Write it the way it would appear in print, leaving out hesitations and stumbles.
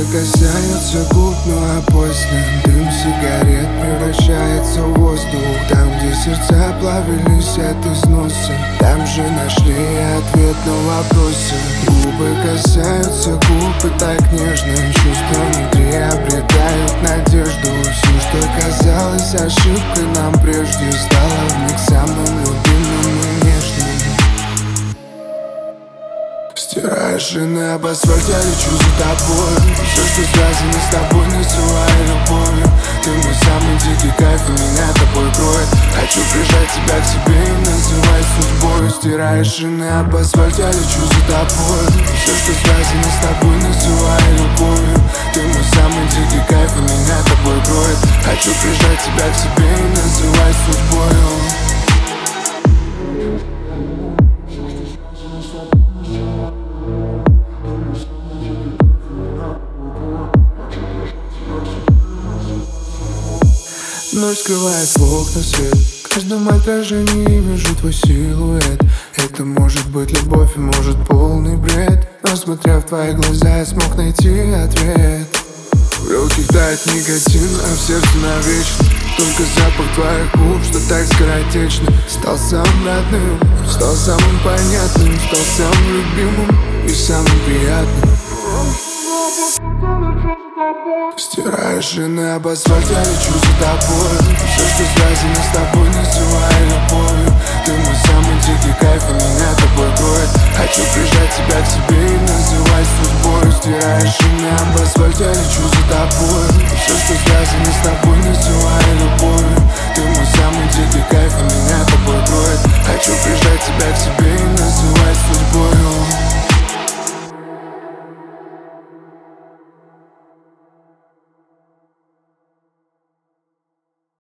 Губы касаются губ, ну а после дым сигарет превращается в воздух. Там, где сердца плавились от износа, там же нашли ответ на вопросы. Губы касаются губ и так нежно чувства внутри обретают надежду. Все, что казалось ошибкой нам прежде, стало вмиг самым любимым и нежным. Стирая шины об асфальте, я лечу за тобой. Все, что связано с тобой, называй любовью. Ты мой самый дикий кайф, и меня тобой кроет. Хочу прижать тебя к себе и называть судьбой. Стирая шины об асфальте, я лечу за тобой. Все, что связано с тобой, называй любовью. Ты мой самый дикий кайф, и меня тобой кроет. Хочу прижать тебя к себе и называть судьбою. Ночь скрывает в окна свет. В каждом отражении вижу твой силуэт. Это может быть любовь и может полный бред. Но смотря в твои глаза, я смог найти ответ. В легких тает никотин, а в сердце навечно только запах твоих губ, что так скоротечно. Стал самым родным, стал самым понятным, стал самым любимым и самым приятным. Стирая шины об асфальте, я лечу за тобой. Все, что связано с тобой, называй любовью. Ты мой самый дикий кайф, и меня тобой кроет. Хочу прижать тебя к себе и называть судьбой. Стирая шины об асфальте, я лечу за тобой. Все, что связано с тобой,